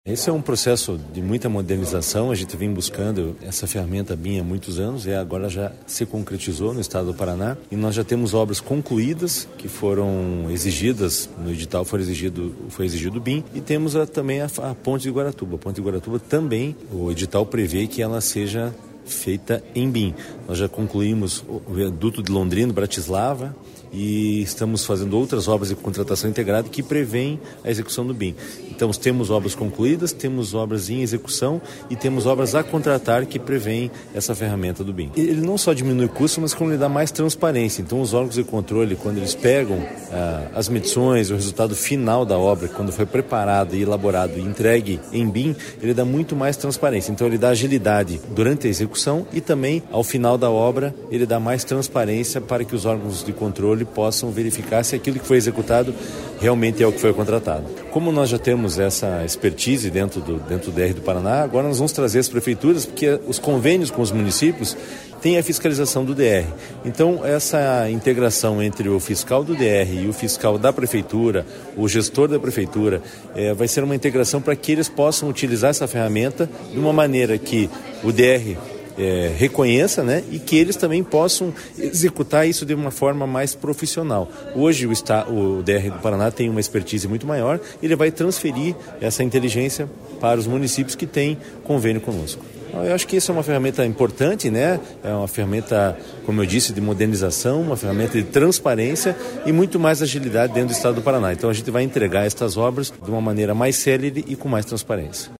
Esse é um processo de muita modernização, a gente vem buscando essa ferramenta BIM há muitos anos e agora já se concretizou no estado do Paraná e nós já temos obras concluídas que foram exigidas, no edital foi exigido o BIM e temos também a Ponte de Guaratuba. A Ponte de Guaratuba também, o edital prevê que ela seja feita em BIM. Nós já concluímos o viaduto de Londrina, Bratislava, e estamos fazendo outras obras de contratação integrada que prevêem a execução do BIM. Então temos obras concluídas, temos obras em execução e temos obras a contratar que prevêem essa ferramenta do BIM. Ele não só diminui o custo, mas como ele dá mais transparência. Então os órgãos de controle, quando eles pegam as medições, o resultado final da obra, quando foi preparado e elaborado e entregue em BIM, ele dá muito mais transparência. Então ele dá agilidade durante a execução e também ao final da obra ele dá mais transparência para que os órgãos de controle possam verificar se aquilo que foi executado realmente é o que foi contratado. Como nós já temos essa expertise dentro do DR do Paraná, agora nós vamos trazer as prefeituras, porque os convênios com os municípios têm a fiscalização do DR. Então, essa integração entre o fiscal do DR e o fiscal da prefeitura, o gestor da prefeitura, vai ser uma integração para que eles possam utilizar essa ferramenta de uma maneira que o DR reconheça, né, e que eles também possam executar isso de uma forma mais profissional. Hoje o DR do Paraná tem uma expertise muito maior, ele vai transferir essa inteligência para os municípios que têm convênio conosco. Eu acho que isso é uma ferramenta importante, né? É uma ferramenta, como eu disse, de modernização, uma ferramenta de transparência e muito mais agilidade dentro do estado do Paraná. Então a gente vai entregar estas obras de uma maneira mais célere e com mais transparência.